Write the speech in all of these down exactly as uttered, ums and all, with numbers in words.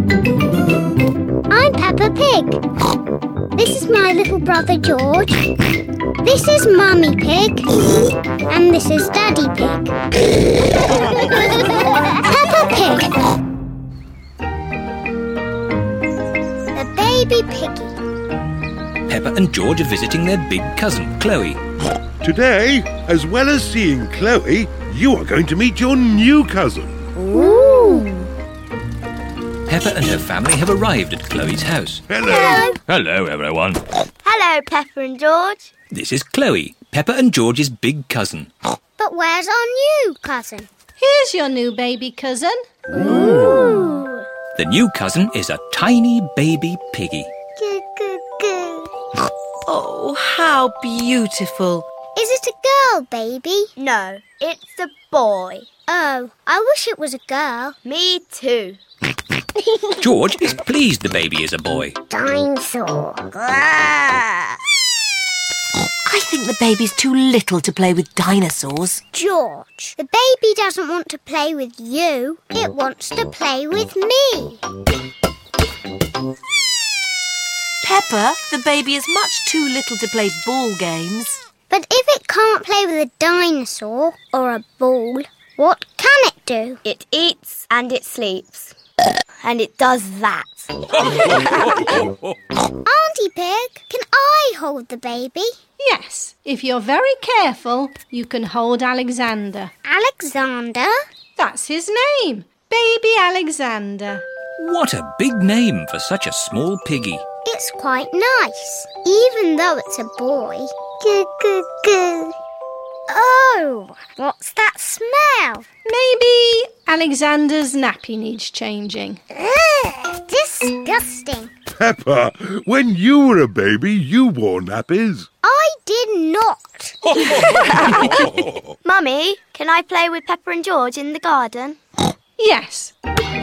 I'm Peppa Pig. This is my little brother George. This is Mummy Pig. And this is Daddy Pig. Peppa Pig. The baby piggy. Peppa and George are visiting their big cousin, Chloe. Today, as well as seeing Chloe, you are going to meet your new cousin. Ooh. Peppa and her family have arrived at Chloe's house. Hello. Hello, everyone. Hello, Peppa and George. This is Chloe, Peppa and George's big cousin. But where's our new cousin? Here's your new baby cousin. Ooh. The new cousin is a tiny baby piggy. Goo, goo, goo. Oh, how beautiful. Is it a girl, baby? No, it's a boy. Oh, I wish it was a girl. Me too. George is pleased the baby is a boy. Dinosaur. I think the baby's too little to play with dinosaurs. George, the baby doesn't want to play with you. It wants to play with me. Peppa, the baby is much too little to play ball games. But if it can't play with a dinosaur or a ball, what can it do? It eats and it sleeps. And it does that. Auntie Pig, can I hold the baby? Yes, if you're very careful, you can hold Alexander. Alexander? That's his name, Baby Alexander. What a big name for such a small piggy. It's quite nice, even though it's a boy. Goo, goo, goo. Oh, what's that smell? Maybe Alexander's nappy needs changing. Ugh, disgusting. Peppa, when you were a baby, you wore nappies. I did not. Mummy, can I play with Peppa and George in the garden? Yes.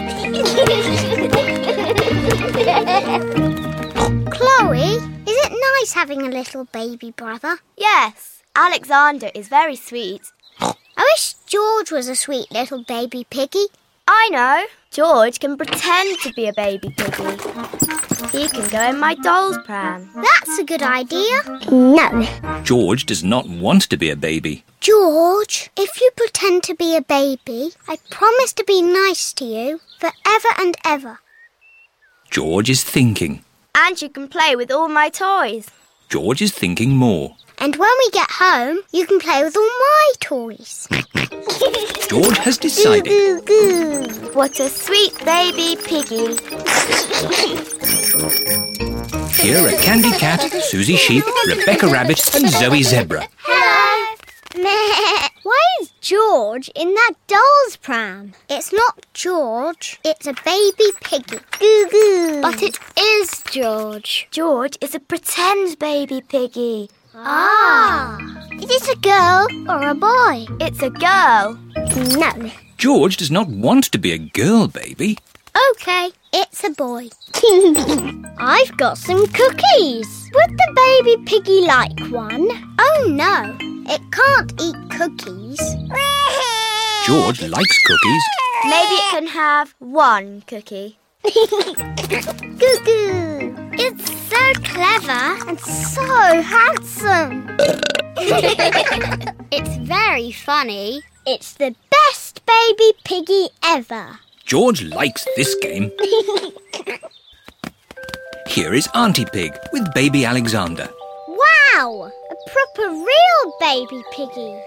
Chloe, is it nice having a little baby brother? Yes, Alexander is very sweet. I wish George was a sweet little baby piggy. I know. George can pretend to be a baby piggy. He can go in my doll's pram. That's a good idea. No. George does not want to be a baby. George, if you pretend to be a baby, I promise to be nice to you forever and ever. George is thinking. And you can play with all my toys. George is thinking more. And when we get home, you can play with all my toys. George has decided. Goo, goo, goo. What a sweet baby piggy. Here are Candy Cat, Susie Sheep, Rebecca Rabbit and Zoe Zebra. Hello. Why is George in that doll's pram? It's not George, it's a baby piggy. Goo goo. But it is George. George is a pretend baby piggy. Ah. Is it a girl or a boy? It's a girl. No. George does not want to be a girl baby. OK, it's a boy. I've got some cookies. Would the baby piggy like one? Oh, no. It can't eat cookies. George likes cookies. Maybe it can have one cookie. Goo goo. It's so clever and so handsome. It's very funny. It's the best baby piggy ever. George likes this game. Here is Auntie Pig with baby Alexander. Wow! A proper real baby piggy.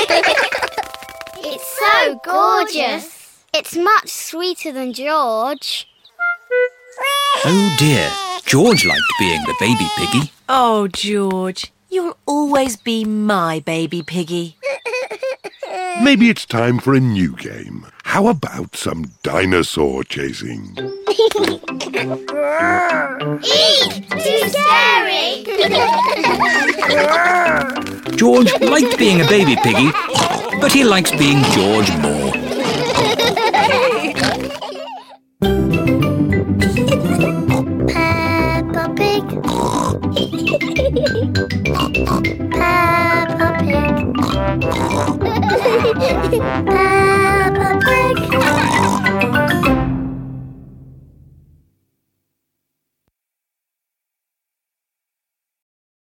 It's so gorgeous. It's much sweeter than George. Oh dear, George liked being the baby piggy. Oh, George, you'll always be my baby piggy. Maybe it's time for a new game. How about some dinosaur chasing? Eek! Too scary! George liked being a baby piggy, but he likes being George more. Peppa Pig. Peppa Pig. Peppa